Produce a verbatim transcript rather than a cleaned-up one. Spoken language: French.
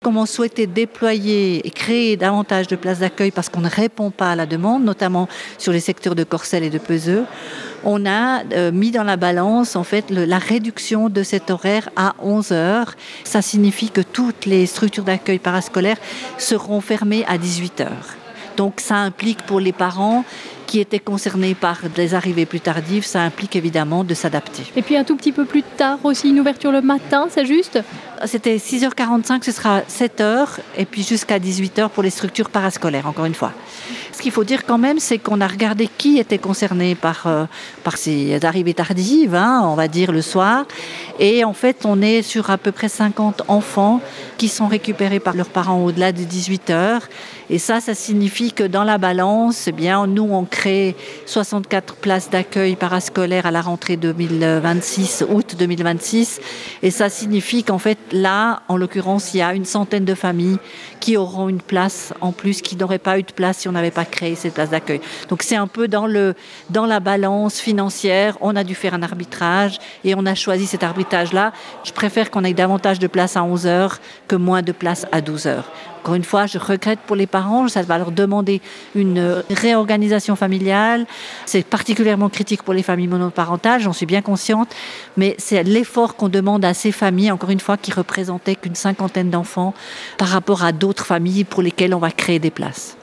Comme on souhaitait déployer et créer davantage de places d'accueil parce qu'on ne répond pas à la demande, notamment sur les secteurs de Corcelles et de Peseux, on a euh, mis dans la balance en fait le, la réduction de cet horaire à onze heures. Ça signifie que toutes les structures d'accueil parascolaires seront fermées à dix-huit heures. Donc ça implique pour les parents qui étaient concernés par des arrivées plus tardives, ça implique évidemment de s'adapter. Et puis un tout petit peu plus tard aussi, une ouverture le matin, c'est juste ? C'était six heures quarante-cinq, ce sera sept heures, et puis jusqu'à dix-huit heures pour les structures parascolaires, encore une fois. Ce qu'il faut dire quand même, c'est qu'on a regardé qui était concerné par, euh, par ces arrivées tardives, hein, on va dire le soir, et en fait on est sur à peu près cinquante enfants qui sont récupérés par leurs parents au-delà de dix-huit heures, et ça, ça signifie que dans la balance, eh bien, nous on crée soixante-quatre places d'accueil parascolaires à la rentrée deux mille vingt-six, août deux mille vingt-six, et ça signifie qu'en fait là, en l'occurrence, il y a une centaine de familles qui auront une place en plus, qui n'auraient pas eu de place si on n'avait pas créé ces places d'accueil. Donc c'est un peu dans, le, dans la balance financière, on a dû faire un arbitrage et on a choisi cet arbitrage-là. Je préfère qu'on ait davantage de places à onze heures que moins de places à douze heures. Encore une fois, je regrette pour les parents, ça va leur demander une réorganisation familiale. C'est particulièrement critique pour les familles monoparentales, j'en suis bien consciente, mais c'est l'effort qu'on demande à ces familles, encore une fois, qui représentaient qu'une cinquantaine d'enfants par rapport à d'autres familles pour lesquelles on va créer des places.